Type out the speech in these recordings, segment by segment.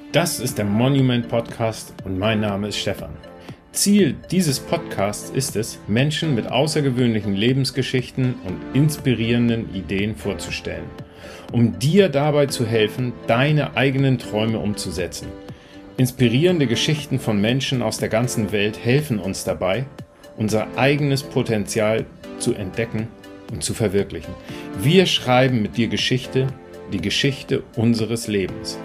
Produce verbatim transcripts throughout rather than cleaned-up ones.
Das ist der Monument Podcast und mein Name ist Stefan. Ziel dieses Podcasts ist es, Menschen mit außergewöhnlichen Lebensgeschichten und inspirierenden Ideen vorzustellen, um dir dabei zu helfen, deine eigenen Träume umzusetzen. Inspirierende Geschichten von Menschen aus der ganzen Welt helfen uns dabei, unser eigenes Potenzial zu entdecken und zu verwirklichen. Wir schreiben mit dir Geschichte, die Geschichte unseres Lebens.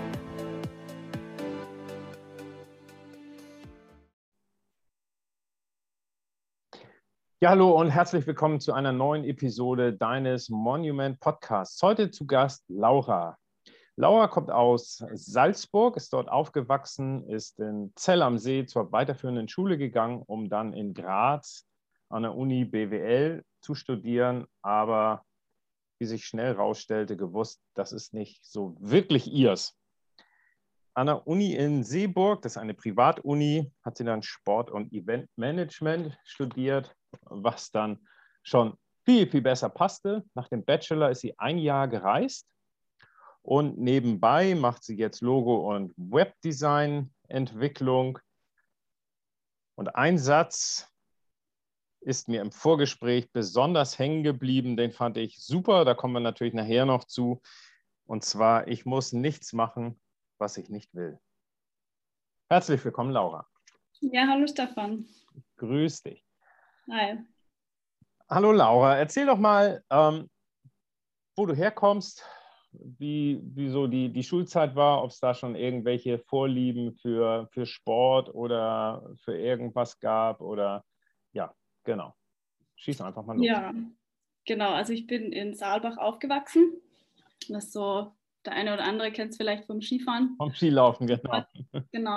Ja, hallo und herzlich willkommen zu einer neuen Episode deines Monument Podcasts. Heute zu Gast Laura. Laura kommt aus Salzburg, ist dort aufgewachsen, ist in Zell am See zur weiterführenden Schule gegangen, um dann in Graz an der Uni B W L zu studieren, aber wie sich schnell herausstellte, gewusst, das ist nicht so wirklich ihrs. An der Uni in Seeburg, das ist eine Privatuni, hat sie dann Sport- und Eventmanagement studiert, was dann schon viel, viel besser passte. Nach dem Bachelor ist sie ein Jahr gereist und nebenbei macht sie jetzt Logo- und Webdesign-Entwicklung. Und ein Satz ist mir im Vorgespräch besonders hängen geblieben, den fand ich super, da kommen wir natürlich nachher noch zu. Und zwar, ich muss nichts machen, was ich nicht will. Herzlich willkommen, Laura. Ja, hallo Stefan. Grüß dich. Hi. Hallo Laura, erzähl doch mal, ähm, wo du herkommst, wie, wie so die, die Schulzeit war, ob es da schon irgendwelche Vorlieben für, für Sport oder für irgendwas gab oder ja, genau. Schieß einfach mal los. Ja, genau. Also ich bin in Saalbach aufgewachsen. Das ist so, der eine oder andere kennt es vielleicht vom Skifahren. Vom Skilaufen, genau. Genau.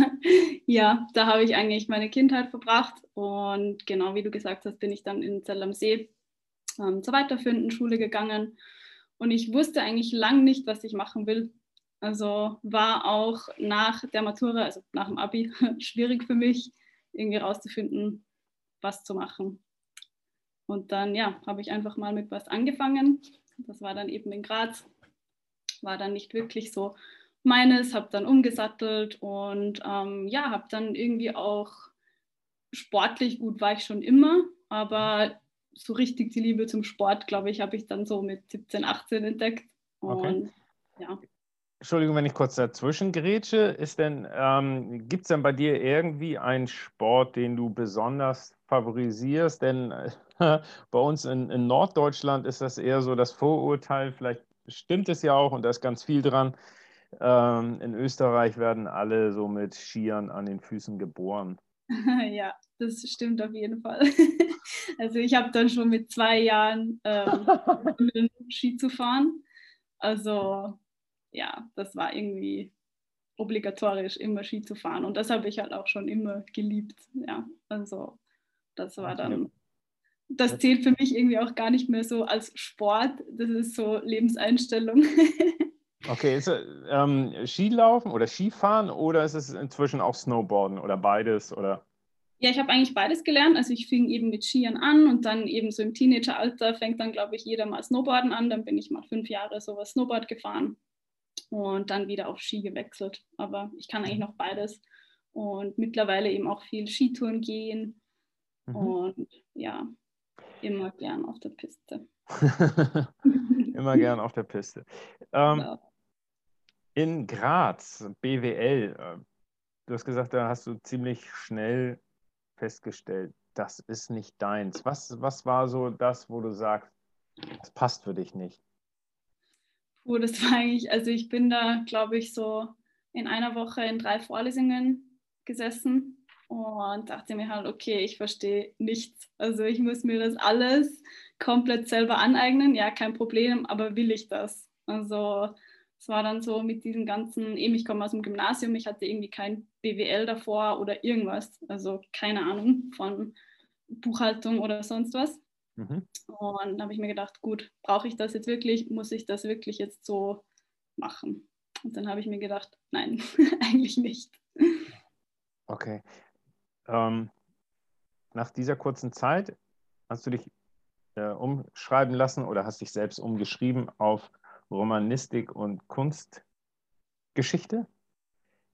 Ja, da habe ich eigentlich meine Kindheit verbracht. Und genau wie du gesagt hast, bin ich dann in Zell am See ähm, zur weiterführenden Schule gegangen. Und ich wusste eigentlich lang nicht, was ich machen will. Also war auch nach der Matura, also nach dem Abi, schwierig für mich, irgendwie rauszufinden, was zu machen. Und dann, ja, habe ich einfach mal mit was angefangen. Das war dann eben in Graz. War dann nicht wirklich so meines, habe dann umgesattelt und ähm, ja, habe dann irgendwie auch sportlich gut war ich schon immer, aber so richtig die Liebe zum Sport, glaube ich, habe ich dann so mit siebzehn, achtzehn entdeckt. Okay. Und ja. Entschuldigung, wenn ich kurz dazwischen grätsche. Ist denn, ähm, gibt es denn bei dir irgendwie einen Sport, den du besonders favorisierst? Denn äh, bei uns in, in Norddeutschland ist das eher so das Vorurteil, vielleicht stimmt es ja auch und da ist ganz viel dran. Ähm, in Österreich werden alle so mit Skiern an den Füßen geboren. Ja, das stimmt auf jeden Fall. Also ich habe dann schon mit zwei Jahren ähm, Ski zu fahren. Also ja, das war irgendwie obligatorisch, immer Ski zu fahren. Und das habe ich halt auch schon immer geliebt. Ja, also das war dann, das zählt für mich irgendwie auch gar nicht mehr so als Sport. Das ist so Lebenseinstellung. Okay, ist es ähm, Skilaufen oder Skifahren oder ist es inzwischen auch Snowboarden oder beides? Oder? Ja, ich habe eigentlich beides gelernt. Also ich fing eben mit Skiern an und dann eben so im Teenageralter fängt dann, glaube ich, jeder mal Snowboarden an. Dann bin ich mal fünf Jahre sowas Snowboard gefahren und dann wieder auf Ski gewechselt. Aber ich kann eigentlich noch beides und mittlerweile eben auch viel Skitouren gehen Mhm. und ja, immer gern auf der Piste. Immer gern auf der Piste. Ähm, Genau. in Graz, B W L, äh, du hast gesagt, da hast du ziemlich schnell festgestellt, das ist nicht deins. Was, was war so das, wo du sagst, das passt für dich nicht? Puh, das war eigentlich, also ich bin da, glaube ich, so in einer Woche in drei Vorlesungen gesessen und dachte mir halt, okay, ich verstehe nichts. Also ich muss mir das alles komplett selber aneignen. Ja, kein Problem, aber will ich das? Also es war dann so mit diesem ganzen, eben ich komme aus dem Gymnasium, ich hatte irgendwie kein B W L davor oder irgendwas, also keine Ahnung von Buchhaltung oder sonst was. Mhm. Und dann habe ich mir gedacht, gut, brauche ich das jetzt wirklich? Muss ich das wirklich jetzt so machen? Und dann habe ich mir gedacht, nein, eigentlich nicht. Okay. Ähm, nach dieser kurzen Zeit hast du dich äh, umschreiben lassen oder hast dich selbst umgeschrieben auf Romanistik und Kunstgeschichte?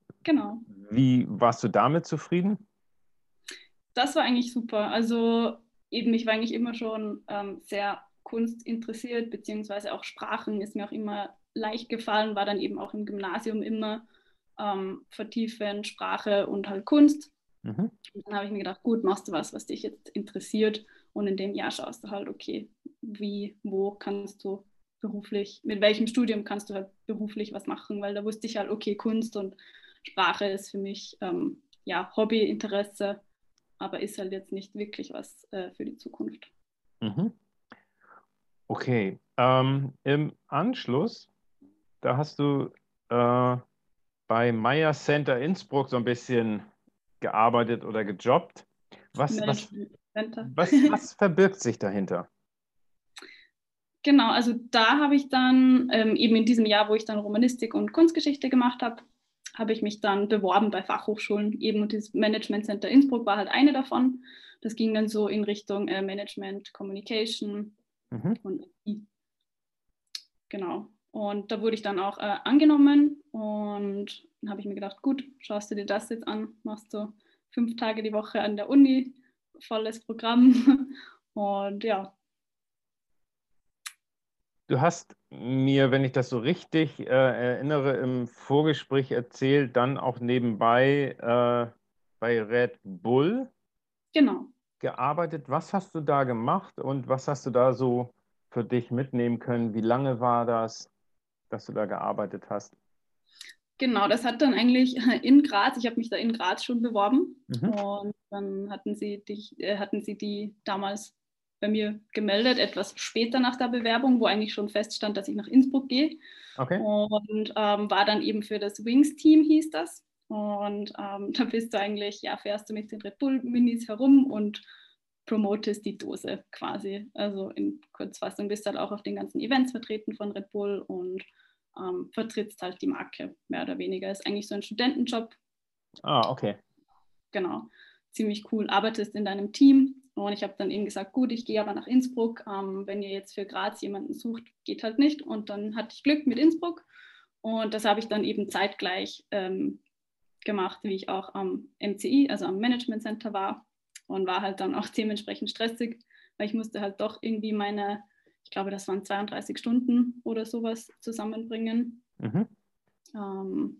Genau. Wie warst du damit zufrieden? Das war eigentlich super. Also eben, ich war eigentlich immer schon ähm, sehr kunstinteressiert, beziehungsweise auch Sprachen ist mir auch immer leicht gefallen, war dann eben auch im Gymnasium immer ähm, vertiefend Sprache und halt Kunst. Mhm. Und dann habe ich mir gedacht, gut, machst du was, was dich jetzt interessiert und in dem Jahr schaust du halt, okay, wie, wo kannst du beruflich, mit welchem Studium kannst du halt beruflich was machen, weil da wusste ich halt, okay, Kunst und Sprache ist für mich ähm, ja Hobby, Interesse, aber ist halt jetzt nicht wirklich was äh, für die Zukunft. Mhm. Okay. Ähm, im Anschluss, da hast du äh, bei Meyer Center Innsbruck so ein bisschen gearbeitet oder gejobbt. Was, was, Management Center. was, was verbirgt sich dahinter? Genau, also da habe ich dann ähm, eben in diesem Jahr, wo ich dann Romanistik und Kunstgeschichte gemacht habe, habe ich mich dann beworben bei Fachhochschulen eben und das Management Center Innsbruck war halt eine davon. Das ging dann so in Richtung äh, Management, Communication Mhm. und I T. Genau. Und da wurde ich dann auch äh, angenommen und dann habe ich mir gedacht, gut, schaust du dir das jetzt an, machst du fünf Tage die Woche an der Uni, volles Programm und ja. Du hast mir, wenn ich das so richtig äh, erinnere, im Vorgespräch erzählt, dann auch nebenbei äh, bei Red Bull Genau. gearbeitet. Was hast du da gemacht und was hast du da so für dich mitnehmen können? Wie lange war das, dass du da gearbeitet hast? Genau, das hat dann eigentlich in Graz, ich habe mich da in Graz schon beworben Mhm. und dann hatten sie, dich, äh, hatten sie die damals bei mir gemeldet, etwas später nach der Bewerbung, wo eigentlich schon feststand, dass ich nach Innsbruck gehe Okay. und ähm, war dann eben für das Wings-Team, hieß das. Und ähm, da bist du eigentlich, ja, fährst du mit den Red Bull-Minis herum und promotest die Dose quasi. Also in Kurzfassung bist du halt auch auf den ganzen Events vertreten von Red Bull und ähm, vertrittst halt die Marke, mehr oder weniger. Ist eigentlich so ein Studentenjob, Ah, okay. genau, ziemlich cool. Arbeitest in deinem Team und ich habe dann eben gesagt, gut, ich gehe aber nach Innsbruck. Ähm, wenn ihr jetzt für Graz jemanden sucht, geht halt nicht. Und dann hatte ich Glück mit Innsbruck und das habe ich dann eben zeitgleich ähm, gemacht, wie ich auch am M C I, also am Management Center war und war halt dann auch dementsprechend stressig, weil ich musste halt doch irgendwie meine, ich glaube, das waren zweiunddreißig Stunden oder sowas zusammenbringen. Mhm. Ähm,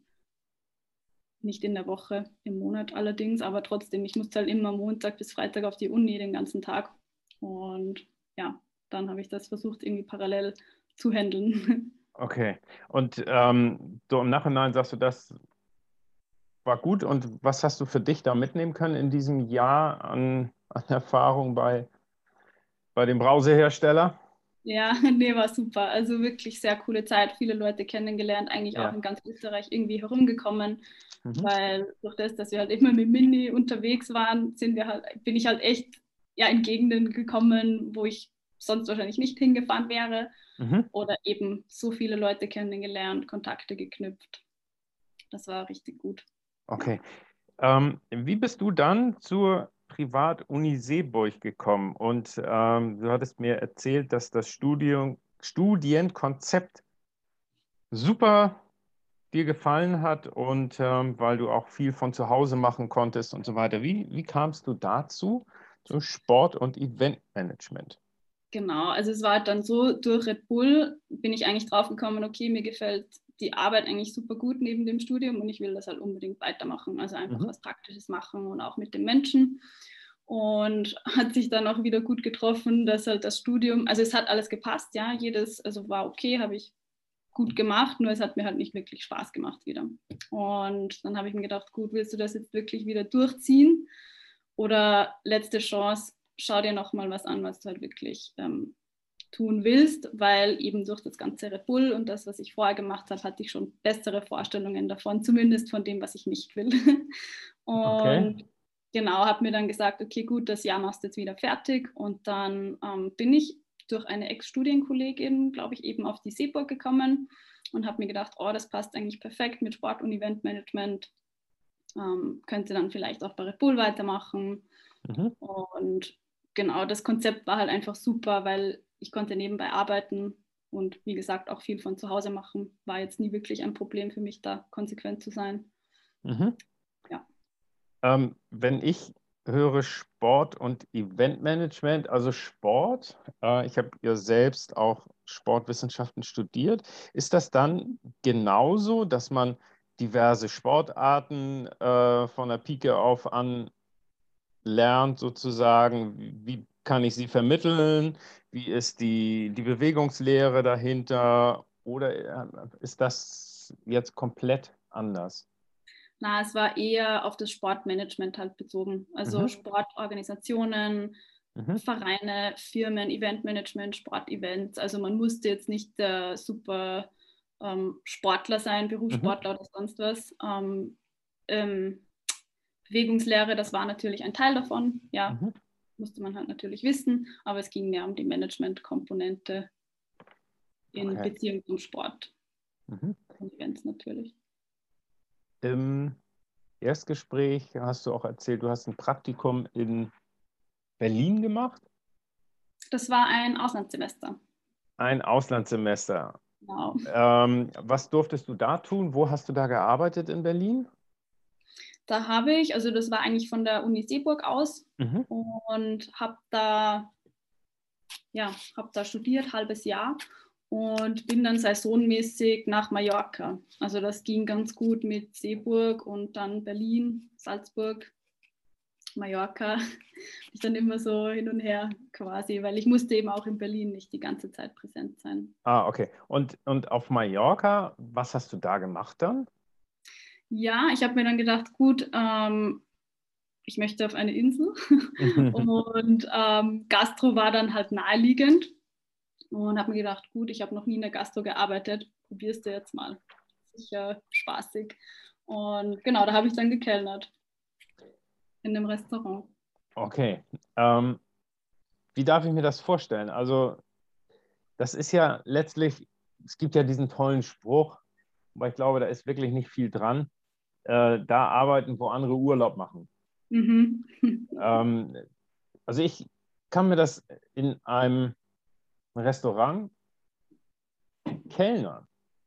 nicht in der Woche, im Monat allerdings, aber trotzdem, ich musste halt immer Montag bis Freitag auf die Uni den ganzen Tag. Und ja, dann habe ich das versucht, irgendwie parallel zu handeln. Okay. Und ähm, so im Nachhinein sagst du, das war gut. Und was hast du für dich da mitnehmen können in diesem Jahr an, an Erfahrung bei, bei dem Browserhersteller? Ja, nee, war super. Also wirklich sehr coole Zeit, viele Leute kennengelernt, eigentlich auch Ja. in ganz Österreich irgendwie herumgekommen, Mhm. weil durch das, dass wir halt immer mit Mini unterwegs waren, sind wir halt, bin ich halt echt ja, in Gegenden gekommen, wo ich sonst wahrscheinlich nicht hingefahren wäre Mhm. oder eben so viele Leute kennengelernt, Kontakte geknüpft. Das war richtig gut. Ja. Okay. Ähm, wie bist du dann zur Privatuni Seeburg gekommen? Und ähm, du hattest mir erzählt, dass das Studium, Studienkonzept super dir gefallen hat und ähm, weil du auch viel von zu Hause machen konntest und so weiter. Wie, wie kamst du dazu, zu Sport- und Eventmanagement? Genau, also es war halt dann so, durch Red Bull bin ich eigentlich drauf gekommen, okay, mir gefällt die Arbeit eigentlich super gut neben dem Studium und ich will das halt unbedingt weitermachen, also einfach Mhm. was Praktisches machen und auch mit den Menschen. Und hat sich dann auch wieder gut getroffen, dass halt das Studium, also es hat alles gepasst, ja, jedes, also war okay, habe ich gut gemacht, nur es hat mir halt nicht wirklich Spaß gemacht wieder. Und dann habe ich mir gedacht, gut, willst du das jetzt wirklich wieder durchziehen? Oder letzte Chance, schau dir nochmal was an, was du halt wirklich ähm, tun willst, weil eben durch das ganze Red Bull und das, was ich vorher gemacht habe, hatte ich schon bessere Vorstellungen davon, zumindest von dem, was ich nicht will. Okay. Und genau, habe mir dann gesagt, okay, gut, das Jahr machst du jetzt wieder fertig. Und dann ähm, bin ich durch eine Ex-Studienkollegin, glaube ich, eben auf die Seeburg gekommen und habe mir gedacht, oh, das passt eigentlich perfekt mit Sport- und Eventmanagement. Ähm, könnte dann vielleicht auch bei Red Bull weitermachen. Mhm. Und genau, das Konzept war halt einfach super, weil ich konnte nebenbei arbeiten und wie gesagt auch viel von zu Hause machen. War jetzt nie wirklich ein Problem für mich, da konsequent zu sein. Mhm. Ja. Ähm, wenn ich höre Sport und Eventmanagement, also Sport, äh, ich habe ja selbst auch Sportwissenschaften studiert, ist das dann genauso, dass man diverse Sportarten äh, von der Pike auf an lernt, sozusagen, wie, wie kann ich sie vermitteln, wie ist die, die Bewegungslehre dahinter, oder äh, ist das jetzt komplett anders? Na, es war eher auf das Sportmanagement halt bezogen. Also Mhm. Sportorganisationen, Mhm. Vereine, Firmen, Eventmanagement, Sportevents. Also man musste jetzt nicht der super ähm, Sportler sein, Mhm. Berufssportler oder sonst was. Ähm, ähm, Bewegungslehre, das war natürlich ein Teil davon. Ja, Mhm. musste man halt natürlich wissen. Aber es ging mehr um die Management-Komponente in Okay. Beziehung zum Sport Mhm. und Events natürlich. Im Erstgespräch hast du auch erzählt, du hast ein Praktikum in Berlin gemacht. Das war ein Auslandssemester. Ein Auslandssemester. Genau. Ähm, was durftest du da tun? Wo hast du da gearbeitet in Berlin? Da habe ich, also das war eigentlich von der Uni Seeburg aus Mhm. und habe da, ja, hab da studiert, halbes Jahr und bin dann saisonmäßig nach Mallorca. Also das ging ganz gut mit Seeburg und dann Berlin, Salzburg, Mallorca. Ich dann immer so hin und her quasi, weil ich musste eben auch in Berlin nicht die ganze Zeit präsent sein. Ah, okay. Und, und auf Mallorca, was hast du da gemacht dann? Ja, ich habe mir dann gedacht, gut, ähm, ich möchte auf eine Insel und ähm, Gastro war dann halt naheliegend und habe mir gedacht, gut, ich habe noch nie in der Gastro gearbeitet, probierst du jetzt mal. Sicher spaßig. Und genau, da habe ich dann gekellnert in dem Restaurant. Okay. Ähm, wie darf ich mir das vorstellen? Also, das ist ja letztlich, es gibt ja diesen tollen Spruch, aber ich glaube, da ist wirklich nicht viel dran. Äh, da arbeiten, wo andere Urlaub machen. Mhm. Ähm, also ich kann mir das in einem Restaurant Kellner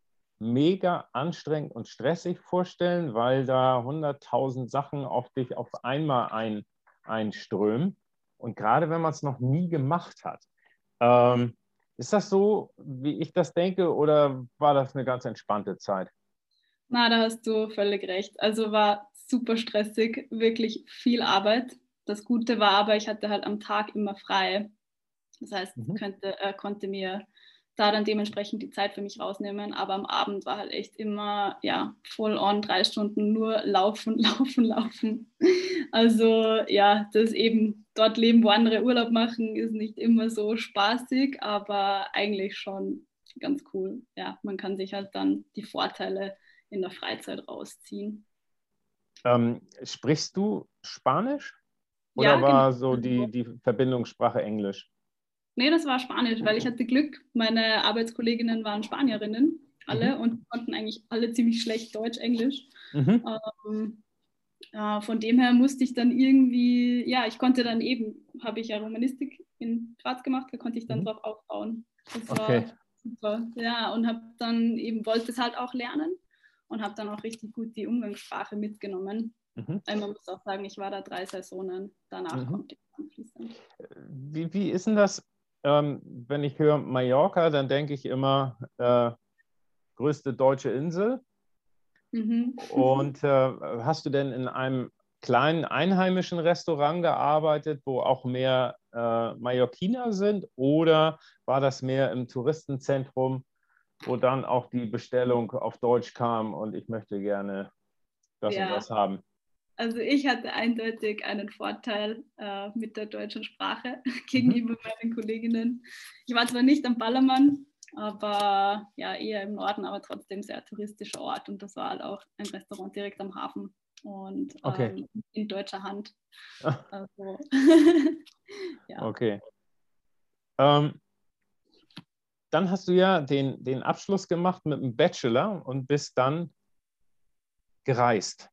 mega anstrengend und stressig vorstellen, weil da hunderttausend Sachen auf dich auf einmal ein, einströmen. Und gerade wenn man es noch nie gemacht hat. Ähm, ist das so, wie ich das denke, oder war das eine ganz entspannte Zeit? Na, da hast du völlig recht. Also war super stressig, wirklich viel Arbeit. Das Gute war aber, ich hatte halt am Tag immer frei. Das heißt, Mhm. könnte, äh, konnte mir da dann dementsprechend die Zeit für mich rausnehmen. Aber am Abend war halt echt immer, ja, full on, drei Stunden nur laufen, laufen, laufen. Also ja, das eben dort leben, wo andere Urlaub machen, ist nicht immer so spaßig, aber eigentlich schon ganz cool. Ja, man kann sich halt dann die Vorteile in der Freizeit rausziehen. Ähm, sprichst du Spanisch oder Ja, genau. war so die, Also, die Verbindungssprache Englisch? nee, das war Spanisch, weil ich hatte Glück. Meine Arbeitskolleginnen waren Spanierinnen, Mhm. alle, und konnten eigentlich alle ziemlich schlecht Deutsch, Englisch. Mhm. Ähm, äh, von dem her musste ich dann irgendwie, ja, ich konnte dann eben, habe ich ja Romanistik in Graz gemacht, da konnte ich dann Mhm. drauf aufbauen. Das Okay. war super, ja, und habe dann eben, wollte es halt auch lernen und habe dann auch richtig gut die Umgangssprache mitgenommen. Mhm. Weil man muss auch sagen, ich war da drei Saisonen, danach Mhm. kommt die anschließend. Wie, wie ist denn das, ähm, wenn ich höre Mallorca, dann denke ich immer, äh, größte deutsche Insel. Mhm. Und äh, hast du denn in einem kleinen einheimischen Restaurant gearbeitet, wo auch mehr äh, Mallorquiner sind? Oder war das mehr im Touristenzentrum, wo dann auch die Bestellung auf Deutsch kam und ich möchte gerne das und Ja, das haben? also ich hatte eindeutig einen Vorteil äh, mit der deutschen Sprache Mhm. gegenüber meinen Kolleginnen. Ich war zwar nicht am Ballermann, aber ja, eher im Norden, aber trotzdem sehr touristischer Ort. Und das war halt auch ein Restaurant direkt am Hafen und Okay. ähm, in deutscher Hand. Also ja. Okay. Ähm, dann hast du ja den, den Abschluss gemacht mit einem Bachelor und bist dann gereist.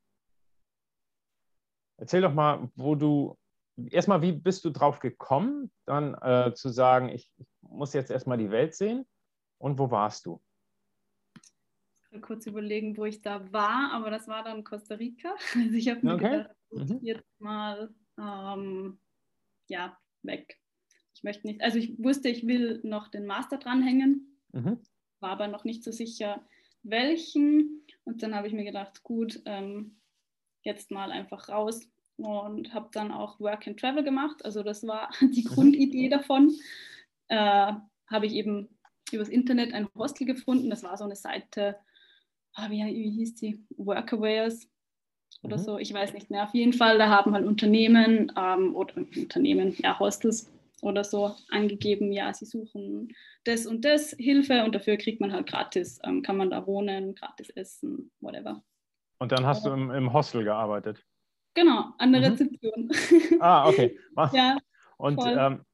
Erzähl doch mal, wo du, erstmal, wie bist du drauf gekommen, dann äh, zu sagen, ich, ich muss jetzt erstmal die Welt sehen und wo warst du? kurz überlegen, wo ich da war, aber das war dann Costa Rica. Also ich habe mir Okay. gedacht, gut, Mhm. jetzt mal ähm, ja, weg. Ich möchte nicht, also ich wusste, ich will noch den Master dranhängen, Mhm. war aber noch nicht so sicher, welchen. Und dann habe ich mir gedacht, gut, ähm, jetzt mal einfach raus und habe dann auch Work and Travel gemacht. Also das war die Mhm. Grundidee davon. Äh, habe ich eben übers Internet ein Hostel gefunden. Das war so eine Seite, ah, wie, wie hieß die? Workaways oder Mhm. so, ich weiß nicht mehr. Auf jeden Fall, da haben halt Unternehmen ähm, oder Unternehmen, ja, Hostels oder so angegeben, ja, sie suchen das und das, Hilfe und dafür kriegt man halt gratis, ähm, kann man da wohnen, gratis essen, whatever. Und dann hast du Und, im, im Hostel gearbeitet. genau, an der Mhm. Rezeption. Ah, okay. Ja, Und voll. ähm,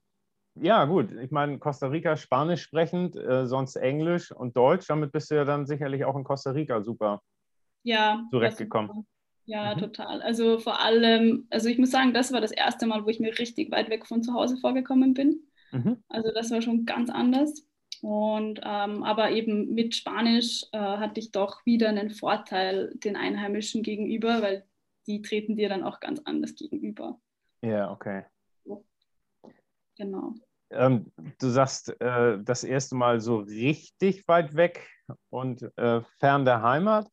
ja, gut. Ich meine, Costa Rica Spanisch sprechend, äh, sonst Englisch und Deutsch. Damit bist du ja dann sicherlich auch in Costa Rica super Ja, war zurechtgekommen. super. Ja, Mhm. total. Also vor allem, also ich muss sagen, das war das erste Mal, wo ich mir richtig weit weg von zu Hause vorgekommen bin. Mhm. Also das war schon ganz anders. Und ähm, aber eben mit Spanisch äh, hatte ich doch wieder einen Vorteil den Einheimischen gegenüber, weil die treten dir dann auch ganz anders gegenüber. Ja, okay. So, genau. Ähm, du sagst, äh, das erste Mal so richtig weit weg und äh, fern der Heimat.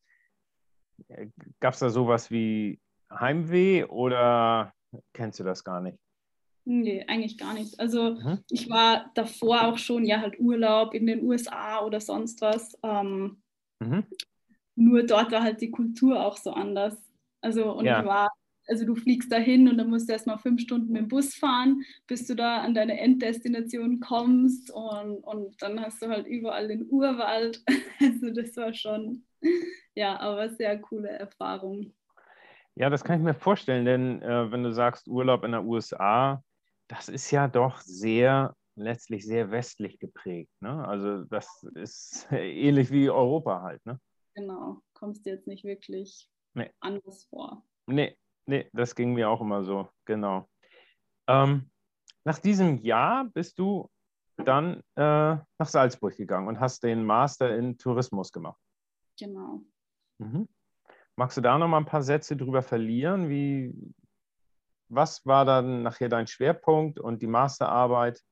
Gab es da sowas wie Heimweh oder kennst du das gar nicht? Nee, eigentlich gar nicht. Also Mhm. ich war davor auch schon, ja, halt Urlaub in den U S A oder sonst was. Ähm, Mhm. Nur dort war halt die Kultur auch so anders. Also, und ich Ja, war, also du fliegst dahin und dann musst du erstmal fünf Stunden mit dem Bus fahren, bis du da an deine Enddestination kommst und, und dann hast du halt überall den Urwald. Also das war schon, ja, aber sehr coole Erfahrung. ja, das kann ich mir vorstellen, denn äh, wenn du sagst Urlaub in der U S A, das ist ja doch sehr, letztlich sehr westlich geprägt. Ne? Also das ist ähnlich wie Europa halt. Ne? Genau, kommst dir jetzt nicht wirklich Nee, anders vor. nee, nee, das ging mir auch immer so, genau. Ähm, nach diesem Jahr bist du dann äh, nach Salzburg gegangen und hast den Master in Tourismus gemacht. Genau. Mhm. Magst du da noch mal ein paar Sätze drüber verlieren? Wie, was war dann nachher dein Schwerpunkt und die Masterarbeit?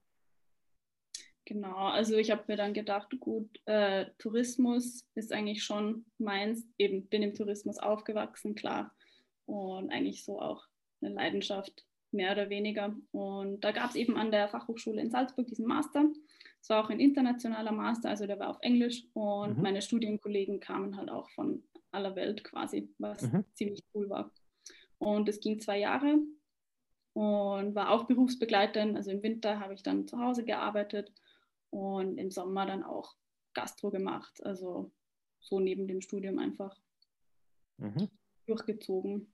Genau, also ich habe mir dann gedacht, gut, äh, Tourismus ist eigentlich schon meins. Eben bin im Tourismus aufgewachsen, klar. Und eigentlich so auch eine Leidenschaft, mehr oder weniger. Und da gab es eben an der Fachhochschule in Salzburg diesen Master. Es war auch ein internationaler Master, also der war auf Englisch. Und Mhm. meine Studienkollegen kamen halt auch von aller Welt quasi, was Mhm. ziemlich cool war. Und es ging zwei Jahre und war auch berufsbegleitend. Also im Winter habe ich dann zu Hause gearbeitet und im Sommer dann auch Gastro gemacht. Also so neben dem Studium einfach Mhm. durchgezogen.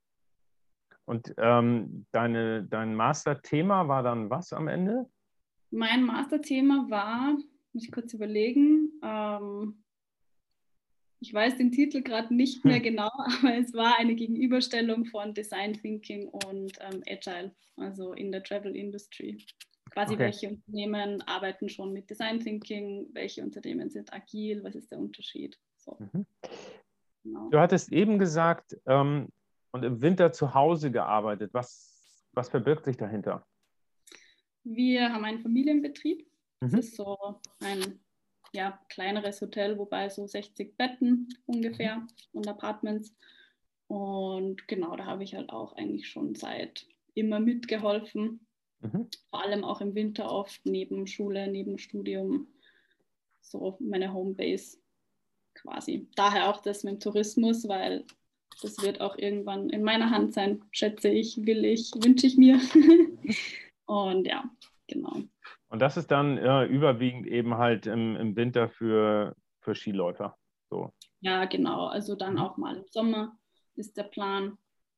Und ähm, deine, dein Masterthema war dann was am Ende? Mein Masterthema war, muss ich kurz überlegen, ähm, ich weiß den Titel gerade nicht mehr Hm. genau, aber es war eine Gegenüberstellung von Design Thinking und ähm, Agile, also in der Travel Industry. Quasi Okay. welche Unternehmen arbeiten schon mit Design Thinking, welche Unternehmen sind agil, was ist der Unterschied? So, Mhm. genau. Du hattest eben gesagt, ähm, und im Winter zu Hause gearbeitet. Was, was verbirgt sich dahinter? Wir haben einen Familienbetrieb. Das Mhm. ist so ein ja, kleineres Hotel, wobei so sechzig Betten Mhm. ungefähr und Apartments. Und genau, da habe ich halt auch eigentlich schon seit immer mitgeholfen. Mhm. Vor allem auch im Winter oft neben Schule, neben Studium. So meine Homebase quasi. Daher auch das mit dem Tourismus, weil das wird auch irgendwann in meiner Hand sein, schätze ich, will ich, wünsche ich mir. Mhm. Und ja, genau. Und das ist dann äh, überwiegend eben halt im, im Winter für, für Skiläufer. So. Ja, genau. Also dann Mhm. auch mal im Sommer ist der Plan.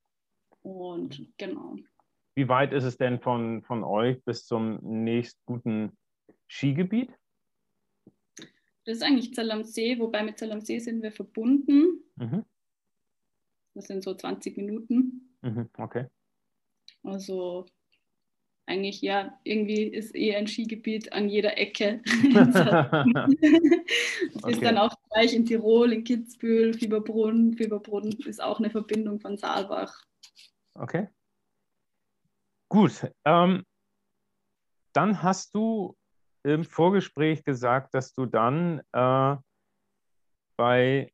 Und genau. Wie weit ist es denn von, von euch bis zum nächstguten Skigebiet? Das ist eigentlich Zell am See, wobei mit Zell am See sind wir verbunden. Mhm. Das sind so zwanzig Minuten. Mhm. Okay. Also eigentlich ja, irgendwie ist eh ein Skigebiet an jeder Ecke. Es ist dann Okay. auch gleich in Tirol, in Kitzbühel, Fieberbrunn. Fieberbrunn ist auch eine Verbindung von Saalbach. Okay. Gut. Ähm, dann hast du im Vorgespräch gesagt, dass du dann äh, bei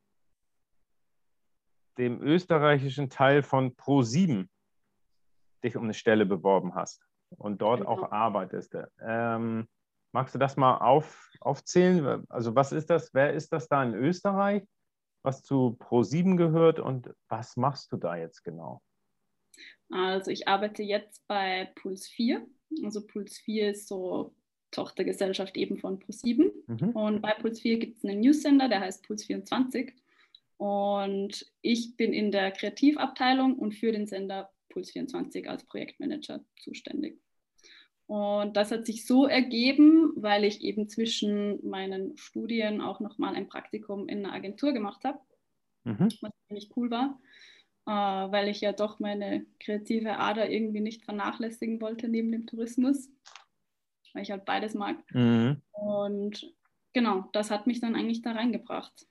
dem österreichischen Teil von ProSieben dich um eine Stelle beworben hast und dort Genau. auch arbeitest. Ähm, magst du das mal auf, aufzählen? Also was ist das? Wer ist das da in Österreich, was zu ProSieben gehört und was machst du da jetzt genau? Also ich arbeite jetzt bei Puls vier. Also Puls vier ist so Tochtergesellschaft eben von ProSieben. Mhm. Und bei Puls vier gibt es einen Newsender, der heißt Puls vierundzwanzig. Und ich bin in der Kreativabteilung und für den Sender Puls vierundzwanzig als Projektmanager zuständig. Und das hat sich so ergeben, weil ich eben zwischen meinen Studien auch nochmal ein Praktikum in einer Agentur gemacht habe, Mhm. was ziemlich cool war, äh, weil ich ja doch meine kreative Ader irgendwie nicht vernachlässigen wollte neben dem Tourismus, weil ich halt beides mag. Mhm. Und genau, das hat mich dann eigentlich da reingebracht.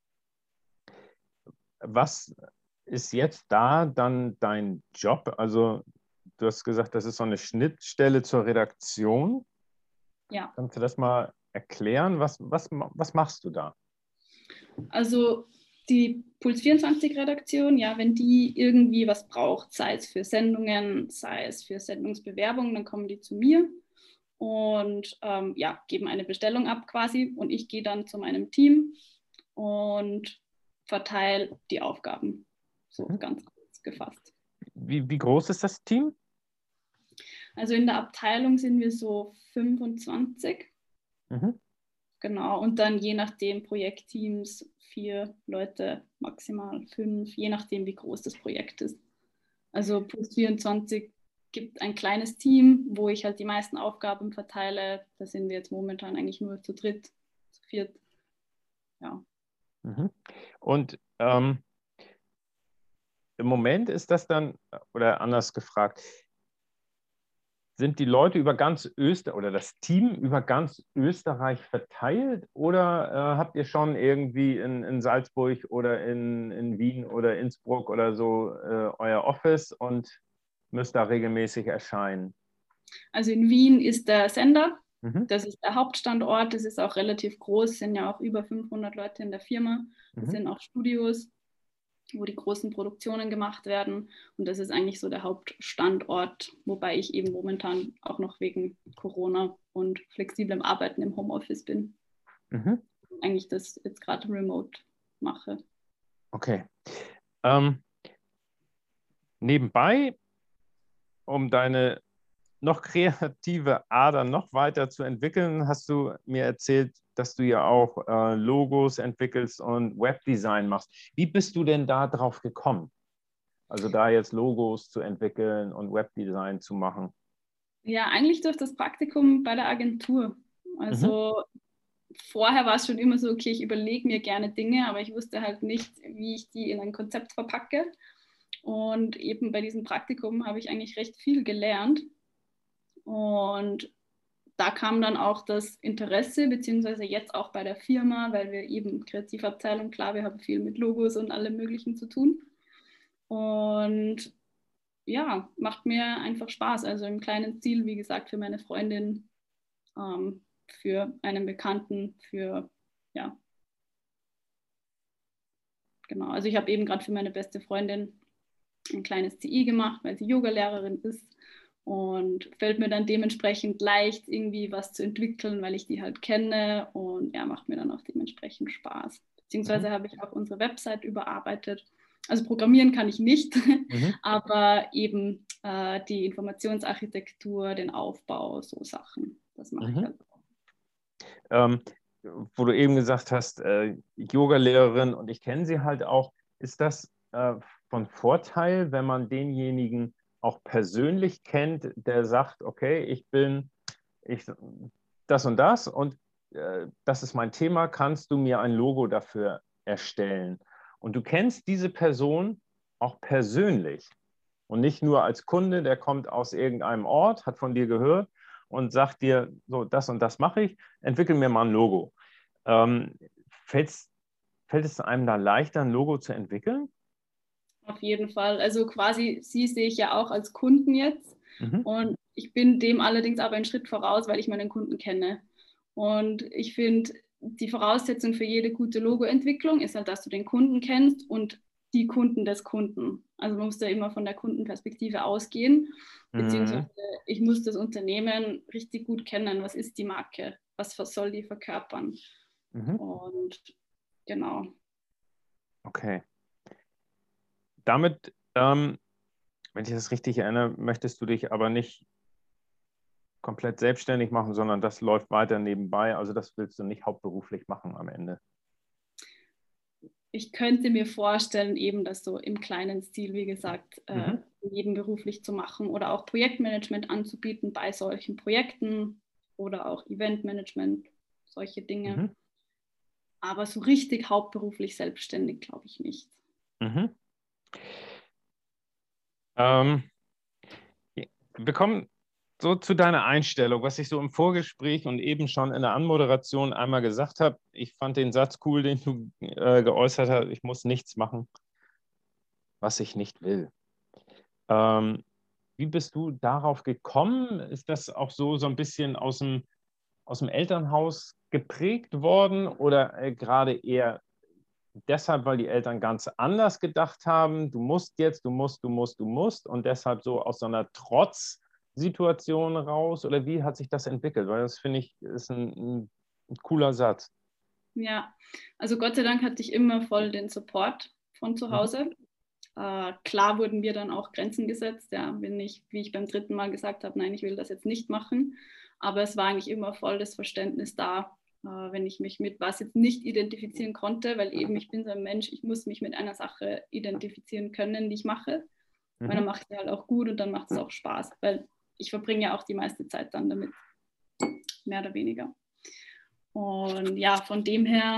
Was ist jetzt da dann dein Job? Also du hast gesagt, das ist so eine Schnittstelle zur Redaktion. Ja. Kannst du das mal erklären? Was, was, was machst du da? Also die Puls vierundzwanzig-Redaktion, ja, wenn die irgendwie was braucht, sei es für Sendungen, sei es für Sendungsbewerbungen, dann kommen die zu mir und ähm, ja, geben eine Bestellung ab quasi und ich gehe dann zu meinem Team und verteile die Aufgaben, so Mhm. ganz kurz gefasst. Wie, wie groß ist das Team? Also in der Abteilung sind wir so fünfundzwanzig. Mhm. Genau, und dann je nachdem Projektteams, vier Leute, maximal fünf, je nachdem, wie groß das Projekt ist. Also Puls vierundzwanzig gibt ein kleines Team, wo ich halt die meisten Aufgaben verteile. Da sind wir jetzt momentan eigentlich nur zu dritt, zu viert. Ja. Mhm. Und ähm, im Moment ist das dann, oder anders gefragt, sind die Leute über ganz Österreich oder das Team über ganz Österreich verteilt oder äh, habt ihr schon irgendwie in, in Salzburg oder in, in Wien oder Innsbruck oder so äh, euer Office und müsst da regelmäßig erscheinen? Also in Wien ist der Sender, Mhm. das ist der Hauptstandort, das ist auch relativ groß, es sind ja auch über fünfhundert Leute in der Firma, das Mhm. sind auch Studios, wo die großen Produktionen gemacht werden. Und das ist eigentlich so der Hauptstandort, wobei ich eben momentan auch noch wegen Corona und flexiblem Arbeiten im Homeoffice bin. Mhm. Eigentlich das jetzt gerade remote mache. Okay. Ähm, nebenbei, um deine noch kreative Ader noch weiter zu entwickeln, hast du mir erzählt, dass du ja auch äh, Logos entwickelst und Webdesign machst. Wie bist du denn da drauf gekommen? Also da jetzt Logos zu entwickeln und Webdesign zu machen? Ja, eigentlich durch das Praktikum bei der Agentur. Mhm. Also vorher war es schon immer so, okay, ich überlege mir gerne Dinge, aber ich wusste halt nicht, wie ich die in ein Konzept verpacke. Und eben bei diesem Praktikum habe ich eigentlich recht viel gelernt. Und da kam dann auch das Interesse, beziehungsweise jetzt auch bei der Firma, weil wir eben Kreativabteilung, klar, wir haben viel mit Logos und allem Möglichen zu tun. Und ja, macht mir einfach Spaß. Also im kleinen Stil, wie gesagt, für meine Freundin, ähm, für einen Bekannten, für, ja, genau. Also ich habe eben gerade für meine beste Freundin ein kleines C I gemacht, weil sie Yogalehrerin ist. Und fällt mir dann dementsprechend leicht, irgendwie was zu entwickeln, weil ich die halt kenne. Und ja, macht mir dann auch dementsprechend Spaß. Mhm. Beziehungsweise habe ich auch unsere Website überarbeitet. Also programmieren kann ich nicht, Mhm. aber eben äh, die Informationsarchitektur, den Aufbau, so Sachen, das mache ich Mhm. halt. Ähm, wo du eben gesagt hast, äh, Yoga-Lehrerin und ich kenne sie halt auch, ist das äh, von Vorteil, wenn man denjenigen auch persönlich kennt, der sagt, okay, ich bin ich, das und das und äh, das ist mein Thema, kannst du mir ein Logo dafür erstellen? Und du kennst diese Person auch persönlich und nicht nur als Kunde, der kommt aus irgendeinem Ort, hat von dir gehört und sagt dir, so das und das mache ich, entwickel mir mal ein Logo. Ähm, fällt's, fällt es einem da leichter, ein Logo zu entwickeln? Auf jeden Fall. Also quasi sie sehe ich ja auch als Kunden jetzt. Mhm. Und ich bin dem allerdings aber einen Schritt voraus, weil ich meinen Kunden kenne. Und ich finde, die Voraussetzung für jede gute Logoentwicklung ist halt, dass du den Kunden kennst und die Kunden des Kunden. Also man muss da immer von der Kundenperspektive ausgehen, beziehungsweise Mhm. ich muss das Unternehmen richtig gut kennen. Was ist die Marke? Was soll die verkörpern? Mhm. Und genau. Okay. Damit, ähm, wenn ich das richtig erinnere, möchtest du dich aber nicht komplett selbstständig machen, sondern das läuft weiter nebenbei. Also das willst du nicht hauptberuflich machen am Ende. Ich könnte mir vorstellen, eben das so im kleinen Stil, wie gesagt, äh, Mhm. nebenberuflich zu machen oder auch Projektmanagement anzubieten bei solchen Projekten oder auch Eventmanagement, solche Dinge. Mhm. Aber so richtig hauptberuflich selbstständig, glaube ich nicht. Mhm. Ähm, wir kommen so zu deiner Einstellung, was ich so im Vorgespräch und eben schon in der Anmoderation einmal gesagt habe. Ich fand den Satz cool, den du äh, geäußert hast, ich muss nichts machen, was ich nicht will. Ähm, wie bist du darauf gekommen? Ist das auch so, so ein bisschen aus dem, aus dem Elternhaus geprägt worden oder äh, gerade eher deshalb, weil die Eltern ganz anders gedacht haben, du musst jetzt, du musst, du musst, du musst und deshalb so aus so einer Trotzsituation raus? Oder wie hat sich das entwickelt? Weil das finde ich ist ein, ein, ein cooler Satz. Ja, also Gott sei Dank hatte ich immer voll den Support von zu Mhm. Hause. Äh, klar wurden mir dann auch Grenzen gesetzt, ja, wenn ich, wie ich beim dritten Mal gesagt habe, nein, ich will das jetzt nicht machen. Aber es war eigentlich immer voll das Verständnis da, äh, wenn ich mich mit was jetzt nicht identifizieren konnte, weil eben ich bin so ein Mensch, ich muss mich mit einer Sache identifizieren können, die ich mache. Weil dann Mhm. mache ich sie halt auch gut und dann macht es auch Spaß, weil ich verbringe ja auch die meiste Zeit dann damit, mehr oder weniger. Und ja, von dem her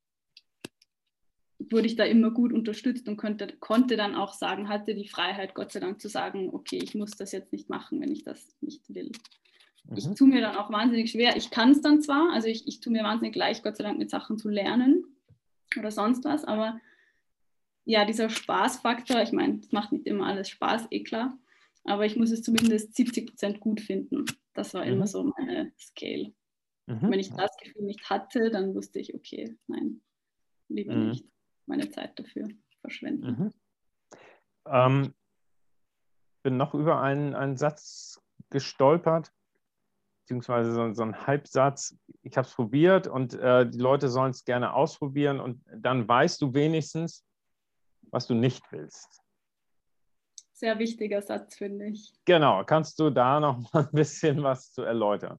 wurde ich da immer gut unterstützt und konnte, konnte dann auch sagen, hatte die Freiheit, Gott sei Dank, zu sagen, okay, ich muss das jetzt nicht machen, wenn ich das nicht will. Ich Mhm. tue mir dann auch wahnsinnig schwer. Ich kann es dann zwar, also ich, ich tue mir wahnsinnig leicht, Gott sei Dank, mit Sachen zu lernen oder sonst was, aber ja, dieser Spaßfaktor, ich meine, es macht nicht immer alles Spaß, eh klar, aber ich muss es zumindest siebzig Prozent gut finden. Das war immer Mhm. so meine Scale. Und Mhm. wenn ich das Gefühl nicht hatte, dann wusste ich, okay, nein, lieber Mhm. nicht meine Zeit dafür verschwenden. Mhm. Ähm, bin noch über einen, einen Satz gestolpert, beziehungsweise so, so ein Halbsatz. Ich habe es probiert und äh, die Leute sollen es gerne ausprobieren und dann weißt du wenigstens, was du nicht willst. Sehr wichtiger Satz, finde ich. Genau, kannst du da noch mal ein bisschen was zu erläutern?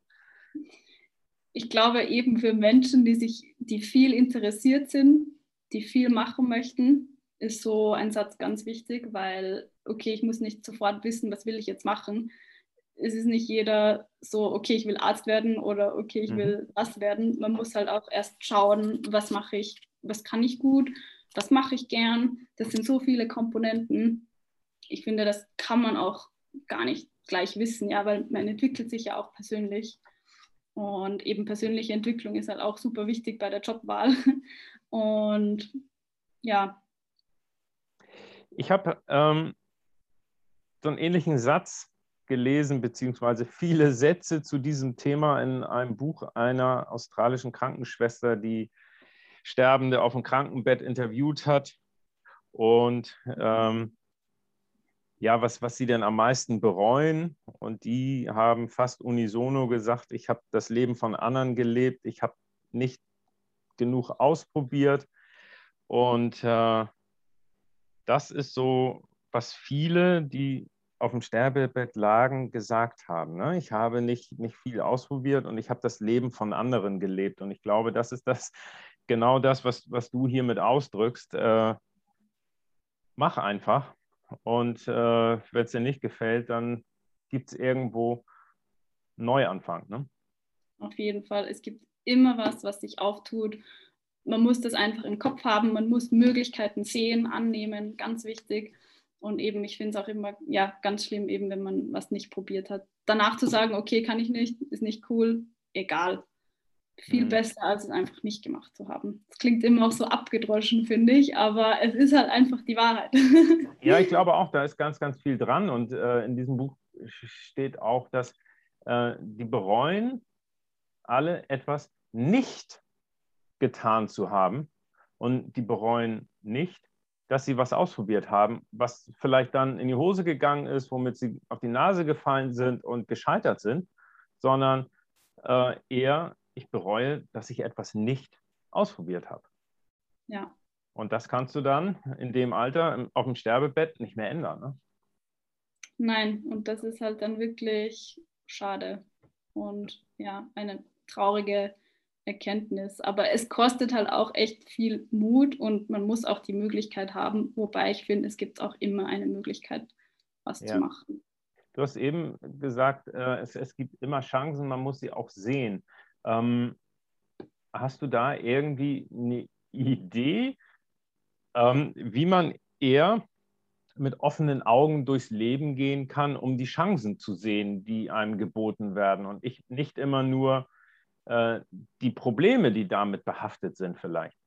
Ich glaube eben für Menschen, die sich, die viel interessiert sind, die viel machen möchten, ist so ein Satz ganz wichtig, weil, okay, ich muss nicht sofort wissen, was will ich jetzt machen. Es ist nicht jeder so, okay, ich will Arzt werden oder okay, ich Mhm. will das werden. Man muss halt auch erst schauen, was mache ich, was kann ich gut, was mache ich gern. Das sind so viele Komponenten. Ich finde, das kann man auch gar nicht gleich wissen, ja, weil man entwickelt sich ja auch persönlich. Und eben persönliche Entwicklung ist halt auch super wichtig bei der Jobwahl. Und ja. Ich habe ähm, so einen ähnlichen Satz gelesen, beziehungsweise viele Sätze zu diesem Thema in einem Buch einer australischen Krankenschwester, die Sterbende auf dem Krankenbett interviewt hat. Und ähm, ja, was, was sie denn am meisten bereuen. Und die haben fast unisono gesagt, ich habe das Leben von anderen gelebt, ich habe nicht genug ausprobiert. Und äh, das ist so, was viele, die auf dem Sterbebett lagen, gesagt haben. Ne? Ich habe nicht, nicht viel ausprobiert und ich habe das Leben von anderen gelebt. Und ich glaube, das ist das, genau das, was, was du hiermit ausdrückst. Äh, mach einfach. Und äh, wenn es dir nicht gefällt, dann gibt es irgendwo einen Neuanfang. Ne? Auf jeden Fall. Es gibt immer was, was sich auftut. Man muss das einfach im Kopf haben. Man muss Möglichkeiten sehen, annehmen. Ganz wichtig. Und eben, ich finde es auch immer ja, ganz schlimm, eben wenn man was nicht probiert hat. Danach zu sagen, okay, kann ich nicht, ist nicht cool, egal. viel Mhm. besser, als es einfach nicht gemacht zu haben. Das klingt immer auch so abgedroschen, finde ich, aber es ist halt einfach die Wahrheit. Ja, ich glaube auch, da ist ganz, ganz viel dran. Und äh, in diesem Buch steht auch, dass äh, die bereuen alle etwas nicht getan zu haben. Und die bereuen nicht, dass sie was ausprobiert haben, was vielleicht dann in die Hose gegangen ist, womit sie auf die Nase gefallen sind und gescheitert sind, sondern äh, eher, ich bereue, dass ich etwas nicht ausprobiert habe. Ja. Und das kannst du dann in dem Alter auf dem Sterbebett nicht mehr ändern. Ne? Nein, und das ist halt dann wirklich schade und ja, eine traurige Erkenntnis. Aber es kostet halt auch echt viel Mut und man muss auch die Möglichkeit haben, wobei ich finde, es gibt auch immer eine Möglichkeit, was zu Ja. machen. Du hast eben gesagt, äh, es, es gibt immer Chancen, man muss sie auch sehen. Ähm, hast du da irgendwie eine Idee, ähm, wie man eher mit offenen Augen durchs Leben gehen kann, um die Chancen zu sehen, die einem geboten werden und ich nicht immer nur äh, die Probleme, die damit behaftet sind vielleicht?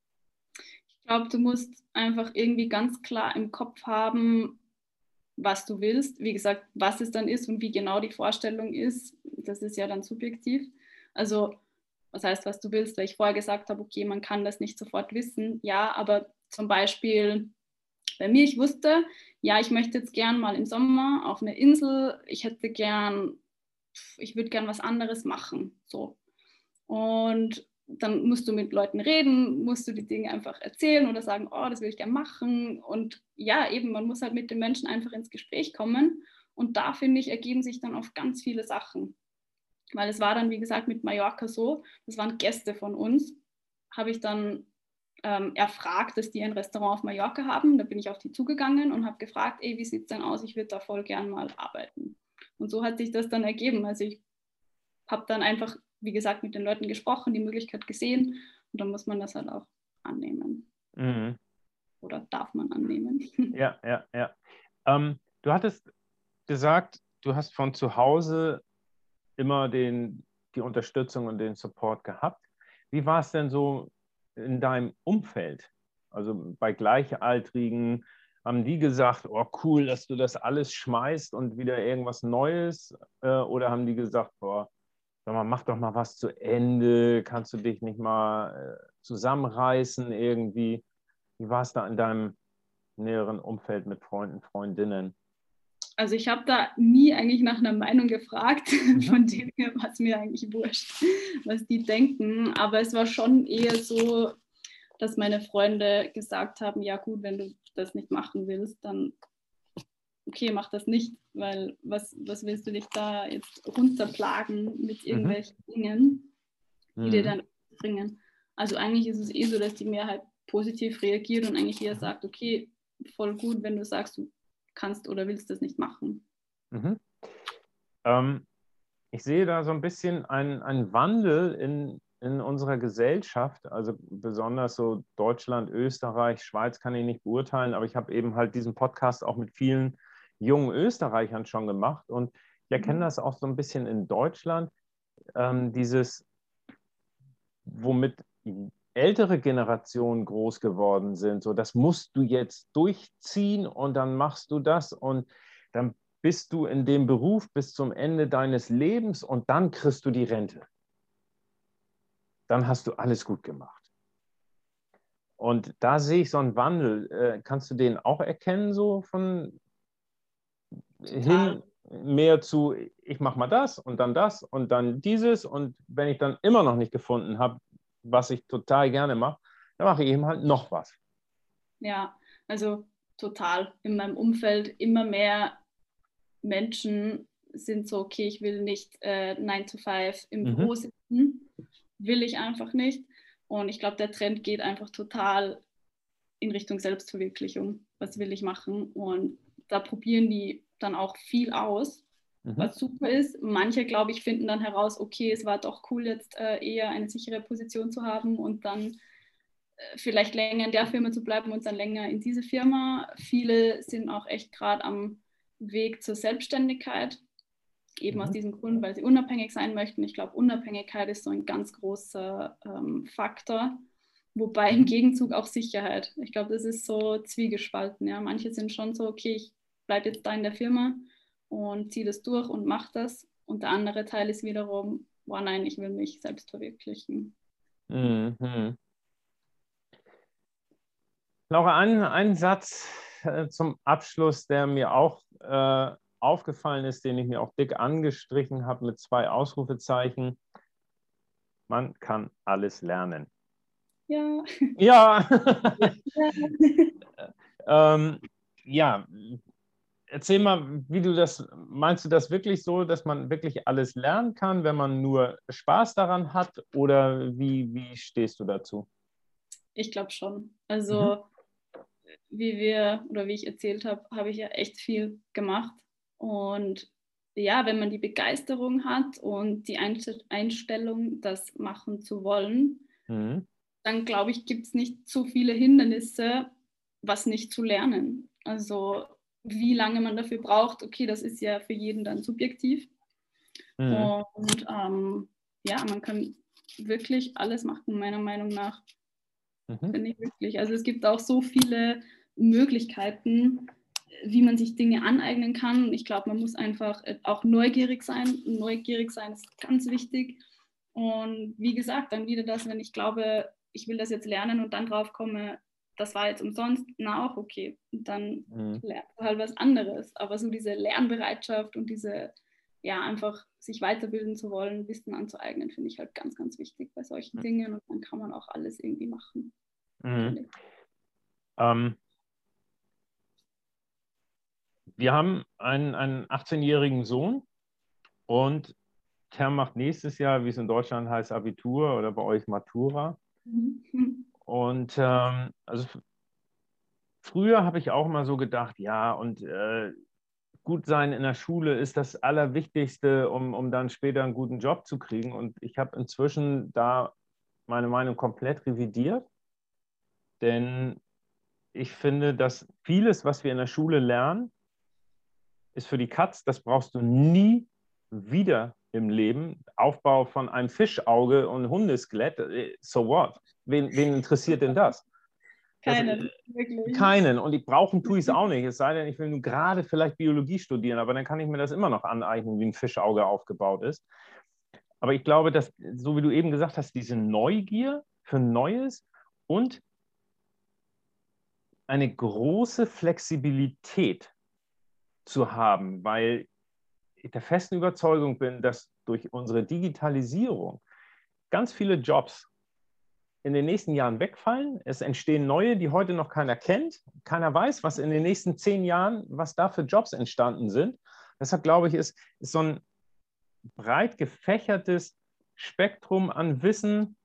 Ich glaube, du musst einfach irgendwie ganz klar im Kopf haben, was du willst. Wie gesagt, was es dann ist und wie genau die Vorstellung ist, das ist ja dann subjektiv. Also, was heißt, was du willst? Weil ich vorher gesagt habe, okay, man kann das nicht sofort wissen. Ja, aber zum Beispiel bei mir, ich wusste, ja, ich möchte jetzt gern mal im Sommer auf eine Insel. Ich hätte gern, ich würde gern was anderes machen. So. Und dann musst du mit Leuten reden, musst du die Dinge einfach erzählen oder sagen, oh, das will ich gerne machen. Und ja, eben, man muss halt mit den Menschen einfach ins Gespräch kommen. Und da, finde ich, ergeben sich dann oft ganz viele Sachen. Weil es war dann, wie gesagt, mit Mallorca so, das waren Gäste von uns, habe ich dann ähm, erfragt, dass die ein Restaurant auf Mallorca haben. Da bin ich auf die zugegangen und habe gefragt, ey, wie sieht es denn aus? Ich würde da voll gern mal arbeiten. Und so hat sich das dann ergeben. Also ich habe dann einfach, wie gesagt, mit den Leuten gesprochen, die Möglichkeit gesehen und dann muss man das halt auch annehmen. Mhm. Oder darf man annehmen. Ja, ja, ja. Ähm, du hattest gesagt, du hast von zu Hause immer den, die Unterstützung und den Support gehabt. Wie war es denn so in deinem Umfeld? Also bei Gleichaltrigen, haben die gesagt, oh cool, dass du das alles schmeißt und wieder irgendwas Neues? Äh, oder haben die gesagt, boah, sag mal, mach doch mal was zu Ende, kannst du dich nicht mal äh, zusammenreißen irgendwie? Wie war es da in deinem näheren Umfeld mit Freunden, Freundinnen? Also ich habe da nie eigentlich nach einer Meinung gefragt, Mhm. von dem her war es mir eigentlich wurscht, was die denken. Aber es war schon eher so, dass meine Freunde gesagt haben, ja gut, wenn du das nicht machen willst, dann okay, mach das nicht, weil was, was willst du dich da jetzt runterplagen mit Mhm. irgendwelchen Dingen, die dir Mhm. dann bringen. Also eigentlich ist es eh so, dass die Mehrheit positiv reagiert und eigentlich eher sagt, okay, voll gut, wenn du sagst, du kannst oder willst das nicht machen. Mhm. Ähm, ich sehe da so ein bisschen einen, einen Wandel in, in unserer Gesellschaft, also besonders so Deutschland, Österreich, Schweiz kann ich nicht beurteilen, aber ich habe eben halt diesen Podcast auch mit vielen jungen Österreichern schon gemacht und ich erkenne Mhm. das auch so ein bisschen in Deutschland, ähm, dieses, womit ältere Generationen groß geworden sind, so das musst du jetzt durchziehen und dann machst du das und dann bist du in dem Beruf bis zum Ende deines Lebens und dann kriegst du die Rente. Dann hast du alles gut gemacht. Und da sehe ich so einen Wandel. Äh, kannst du den auch erkennen, so von Total. hin mehr zu, ich mache mal das und dann das und dann dieses und wenn ich dann immer noch nicht gefunden habe, was ich total gerne mache, dann mache ich eben halt noch was. Ja, also total. In meinem Umfeld immer mehr Menschen sind so, okay, ich will nicht äh, nine to five im Mhm. Büro sitzen, will ich einfach nicht. Und ich glaube, der Trend geht einfach total in Richtung Selbstverwirklichung. Was will ich machen? Und da probieren die dann auch viel aus, Mhm. was super ist. Manche, glaube ich, finden dann heraus, okay, es war doch cool, jetzt äh, eher eine sichere Position zu haben und dann äh, vielleicht länger in der Firma zu bleiben und dann länger in diese Firma. Viele sind auch echt gerade am Weg zur Selbstständigkeit. Eben Mhm. aus diesem Grund, weil sie unabhängig sein möchten. Ich glaube, Unabhängigkeit ist so ein ganz großer ähm, Faktor, wobei im Gegenzug auch Sicherheit. Ich glaube, das ist so zwiegespalten. Ja. Manche sind schon so, okay, ich bleibe jetzt da in der Firma und ziehe das durch und mache das. Und der andere Teil ist wiederum, boah nein, ich will mich selbst verwirklichen. Mhm. Laura, ein, ein Satz äh, zum Abschluss, der mir auch äh, aufgefallen ist, den ich mir auch dick angestrichen habe mit zwei Ausrufezeichen. Man kann alles lernen. Ja. Ja. Ja. ähm, ja, erzähl mal, wie du das, meinst du das wirklich so, dass man wirklich alles lernen kann, wenn man nur Spaß daran hat? Oder wie, wie stehst du dazu? Ich glaube schon. Mhm. Also wie wir oder wie ich erzählt habe, habe ich ja echt viel gemacht. Und ja, wenn man die Begeisterung hat und die Einstellung, das machen zu wollen, Mhm. dann glaube ich, gibt es nicht so viele Hindernisse, was nicht zu lernen. Also wie lange man dafür braucht, okay, das ist ja für jeden dann subjektiv. Mhm. Und ähm, ja, man kann wirklich alles machen, meiner Meinung nach. Mhm. Finde ich wirklich. Also es gibt auch so viele Möglichkeiten, wie man sich Dinge aneignen kann. Ich glaube, man muss einfach auch neugierig sein. Neugierig sein ist ganz wichtig. Und wie gesagt, dann wieder das, wenn ich glaube, ich will das jetzt lernen und dann drauf komme, das war jetzt umsonst, na auch okay. Und dann Mhm. lernst du halt was anderes. Aber so diese Lernbereitschaft und diese, ja, einfach sich weiterbilden zu wollen, Wissen anzueignen, finde ich halt ganz, ganz wichtig bei solchen Dingen. Und dann kann man auch alles irgendwie machen. Mhm. Ähm, wir haben einen, einen achtzehnjährigen Sohn und der macht nächstes Jahr, wie es in Deutschland heißt, Abitur oder bei euch Matura. Mhm. Und ähm, also früher habe ich auch mal so gedacht, ja, und äh, gut sein in der Schule ist das Allerwichtigste, um, um dann später einen guten Job zu kriegen. Und ich habe inzwischen da meine Meinung komplett revidiert, denn ich finde, dass vieles, was wir in der Schule lernen, ist für die Katz, das brauchst du nie wieder im Leben. Aufbau von einem Fischauge und Hundeskelett, so what? Wen, wen interessiert denn das? Das, Keinen, wirklich. Keinen. Und ich brauchen tue ich es auch nicht. Es sei denn, ich will nur gerade vielleicht Biologie studieren, aber dann kann ich mir das immer noch aneignen, wie ein Fischauge aufgebaut ist. Aber ich glaube, dass, so wie du eben gesagt hast, diese Neugier für Neues und eine große Flexibilität zu haben, weil ich der festen Überzeugung bin, dass durch unsere Digitalisierung ganz viele Jobs in den nächsten Jahren wegfallen. Es entstehen neue, die heute noch keiner kennt. Keiner weiß, was in den nächsten zehn Jahren, was da für Jobs entstanden sind. Deshalb glaube ich, ist, ist so ein breit gefächertes Spektrum an Wissen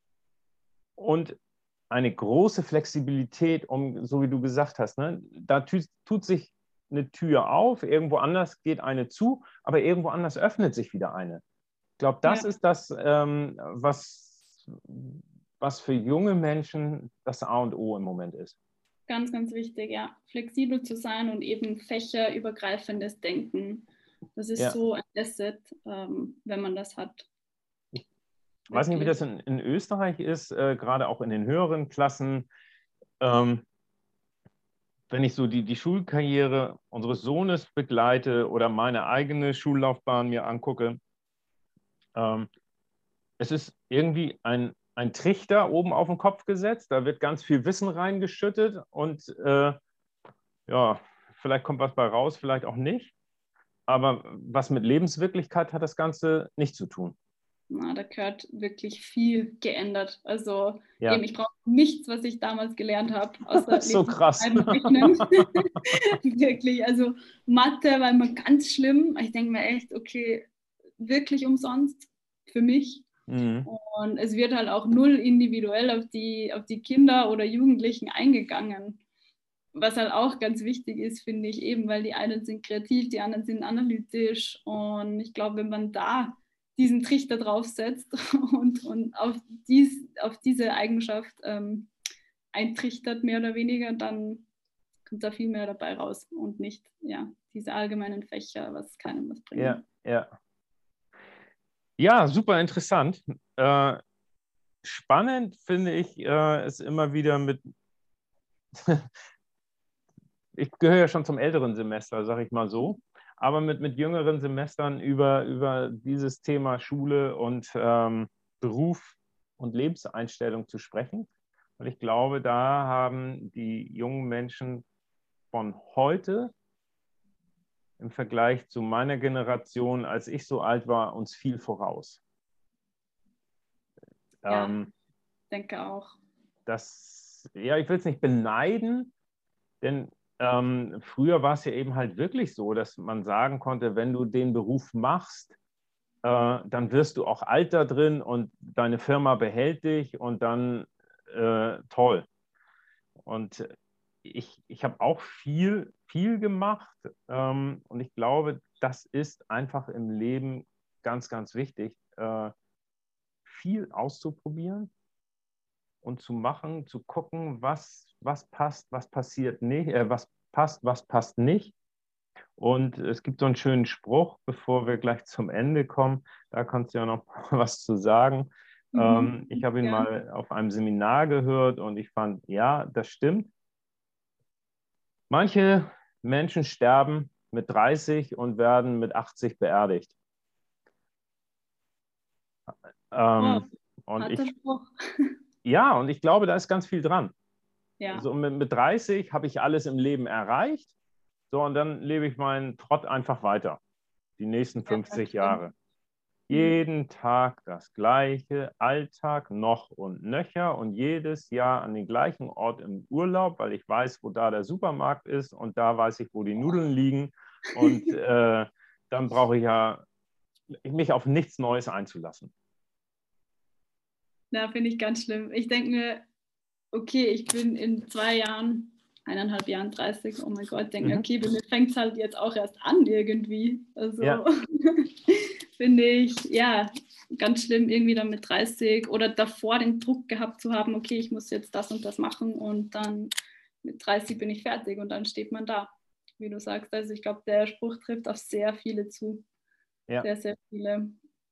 und eine große Flexibilität, um, so wie du gesagt hast, ne, da tut, tut sich eine Tür auf, irgendwo anders geht eine zu, aber irgendwo anders öffnet sich wieder eine. Ich glaube, das Ja, ist das, ähm, was, was für junge Menschen das A und O im Moment ist. ganz, ganz wichtig, ja. Flexibel zu sein und eben fächerübergreifendes Denken. Das ist Ja, so ein Asset, ähm, wenn man das hat. ich weiß nicht, wie das Wirklich. in, in Österreich ist, äh, gerade auch in den höheren Klassen. Ähm, wenn ich so die, die Schulkarriere unseres Sohnes begleite oder meine eigene Schullaufbahn mir angucke, ähm, es ist irgendwie ein, ein Trichter oben auf den Kopf gesetzt, da wird ganz viel Wissen reingeschüttet und äh, ja, vielleicht kommt was bei raus, vielleicht auch nicht. Aber was mit Lebenswirklichkeit hat das Ganze nicht zu tun. Na, da gehört wirklich viel geändert. Also eben, Ja, ich brauche nichts, was ich damals gelernt habe, außer so Lesen, krass. Schreiben, Rechnen. Wirklich, also Mathe war immer ganz schlimm. Ich denke mir echt, okay, wirklich umsonst für mich. Mhm. Und es wird halt auch null individuell auf die, auf die Kinder oder Jugendlichen eingegangen. Was halt auch ganz wichtig ist, finde ich, eben, weil die einen sind kreativ, die anderen sind analytisch. Und ich glaube, wenn man da diesen Trichter draufsetzt und, und auf, dies, auf diese Eigenschaft ähm, eintrichtert, mehr oder weniger, dann kommt da viel mehr dabei raus und nicht ja, diese allgemeinen Fächer, was keinem was Ja, bringen. Ja. Ja, super interessant. Äh, spannend finde ich äh, es immer wieder mit, ich gehöre ja schon zum älteren Semester, sage ich mal so, aber mit, mit jüngeren Semestern über, über dieses Thema Schule und ähm, Beruf und Lebenseinstellung zu sprechen. Und ich glaube, da haben die jungen Menschen von heute im Vergleich zu meiner Generation, als ich so alt war, uns viel voraus. Ja, Ähm, ich denke auch. das, ja, ich will es nicht beneiden, denn ähm, früher war es ja eben halt wirklich so, dass man sagen konnte, wenn du den Beruf machst, äh, dann wirst du auch alt da drin und deine Firma behält dich und dann äh, toll. Und ich, ich habe auch viel, viel gemacht ähm, und ich glaube, das ist einfach im Leben ganz, ganz wichtig, äh, viel auszuprobieren und zu machen, zu gucken, was, was passt, was passiert nicht, äh, was passt, was passt nicht. Und es gibt so einen schönen Spruch, bevor wir gleich zum Ende kommen, da kannst du ja noch was zu sagen. Mhm. Ähm, ich habe ihn Ja. mal auf einem Seminar gehört und ich fand, ja, das stimmt. Manche Menschen sterben mit dreißig und werden mit achtzig beerdigt. Oh, Ähm, und harter ich, Spruch. ja, und ich glaube, da ist ganz viel dran. Ja. So mit, mit dreißig habe ich alles im Leben erreicht. So, und dann lebe ich meinen Trott einfach weiter. Die nächsten Ja, das fünfzig stimmt. Jahre. Mhm. Jeden Tag das gleiche, Alltag noch und nöcher und jedes Jahr an den gleichen Ort im Urlaub, weil ich weiß, wo da der Supermarkt ist und da weiß ich, wo die Nudeln liegen. Und äh, dann brauche ich ja mich auf nichts Neues einzulassen. Ja, finde ich ganz schlimm. Ich denke mir, okay, ich bin in zwei Jahren, eineinhalb Jahren dreißig, oh mein Gott, denke mir, Mhm. okay, bei mir fängt es halt jetzt auch erst an irgendwie. Ja, Also finde ich, ja, ganz schlimm, irgendwie dann mit dreißig oder davor den Druck gehabt zu haben, okay, ich muss jetzt das und das machen und dann mit dreißig bin ich fertig und dann steht man da, wie du sagst. Also ich glaube, der Spruch trifft auf sehr viele zu, ja. sehr, sehr viele.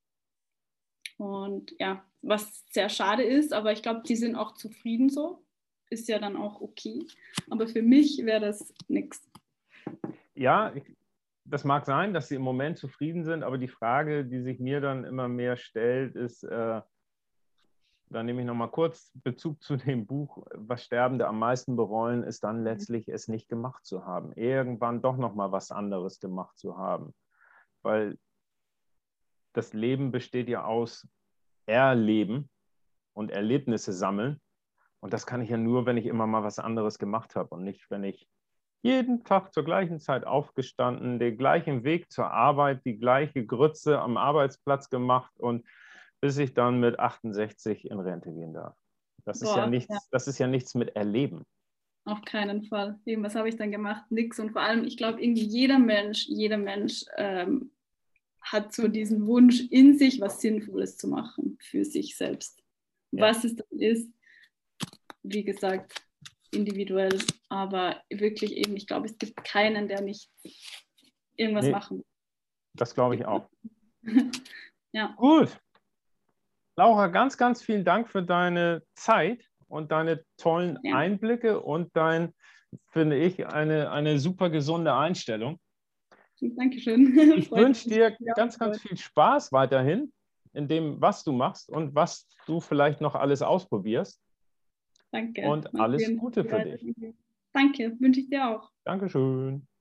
Und ja, was sehr schade ist, aber ich glaube, die sind auch zufrieden so. Ist ja dann auch okay. Aber für mich wäre das nichts. Ja, ich, das mag sein, dass sie im Moment zufrieden sind, aber die Frage, die sich mir dann immer mehr stellt, ist, äh, da nehme ich nochmal kurz Bezug zu dem Buch, was Sterbende am meisten bereuen, ist dann letztlich es nicht gemacht zu haben. Irgendwann doch nochmal was anderes gemacht zu haben. Weil das Leben besteht ja aus Erleben und Erlebnisse sammeln. Und das kann ich ja nur, wenn ich immer mal was anderes gemacht habe und nicht, wenn ich jeden Tag zur gleichen Zeit aufgestanden, den gleichen Weg zur Arbeit, die gleiche Grütze am Arbeitsplatz gemacht und bis ich dann mit achtundsechzig in Rente gehen darf. Das ist ja Boah, ja, nichts, das ist ja nichts mit Erleben. auf keinen Fall. Eben, was habe ich dann gemacht? Nix. Und vor allem, ich glaube, irgendwie jeder Mensch, jeder Mensch ähm, hat so diesen Wunsch in sich, was Sinnvolles zu machen für sich selbst. Ja. Was es dann ist, wie gesagt, individuell, aber wirklich eben, ich glaube, es gibt keinen, der nicht irgendwas Nee, machen will. das glaube ich auch. Ja. Gut. Laura, ganz, ganz vielen Dank für deine Zeit und deine tollen Ja. Einblicke und dein, finde ich, eine, eine super gesunde Einstellung. Dankeschön. Ich Freut wünsche mich. dir Ja, ganz, ganz freut. viel Spaß weiterhin in dem, was du machst und was du vielleicht noch alles ausprobierst. Danke. Und Mal alles sehen, Gute wie für weiter dich. geht. Danke, wünsche ich dir auch. Dankeschön.